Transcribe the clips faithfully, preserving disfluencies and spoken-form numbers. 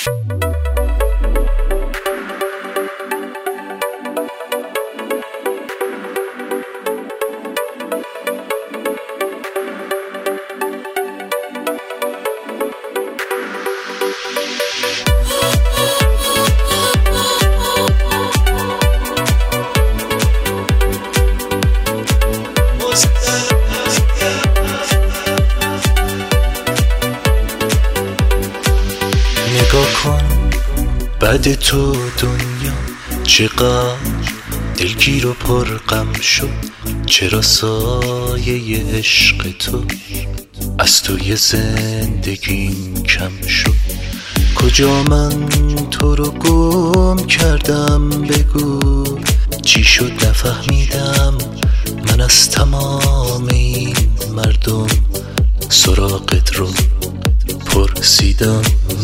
نگاه کن بعد تو دنیا چقدر دلگیر و پرغم شد، چرا سایه عشق تو از توی زندگیم کم شد. کجا من تو رو گم کردم بگو، چی شد نفهمیدم من از تمام این مردم سراغت رو پرسیدم.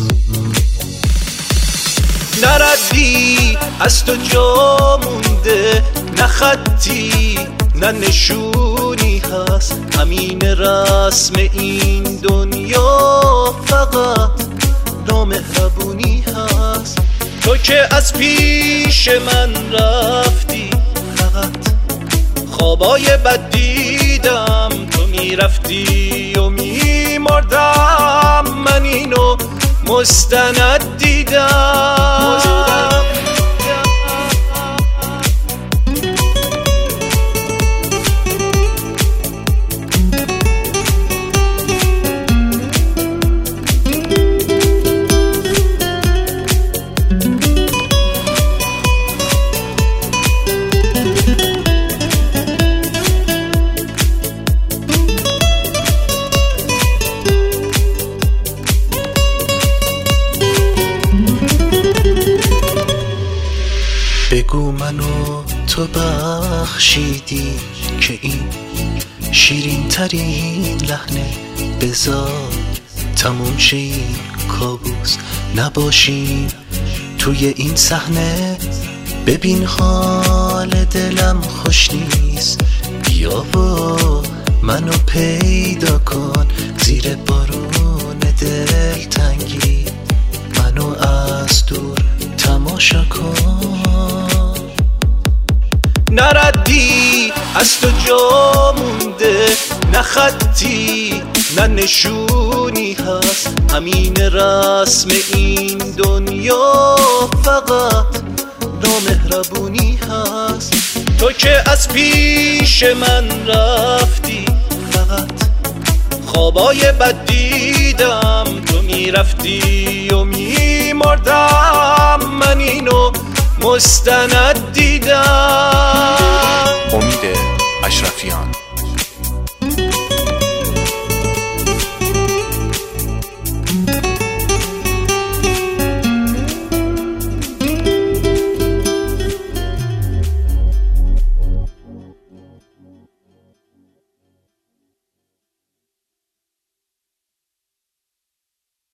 نردی از تو جا مونده، نه خطی نه نشونی هست، همین رسم این دنیا فقط نامهربونی هست. تو که از پیش من رفتی فقط خوابای بد دیدم، تو میرفتی و میمردم، من اینو مستند دیدم. بگو منو تو بخشیدی که این شیرین ترین لحنه بذار تموم شه، این کابوس نباشیم توی این صحنه. ببین حال دلم خوش نیست، بیا و منو پیدا کن زیر بارون دلتنگی، منو از دور تماشا کن. نردی از تو جا مونده، نه خطی نه نشونی هست، همین رسم این دنیا فقط نامهربونی هست. تو که از پیش من رفتی فقط خوابای بد دیدم، تو میرفتی و میمردم، من اینو مستند دیدم. امید اشرفیان.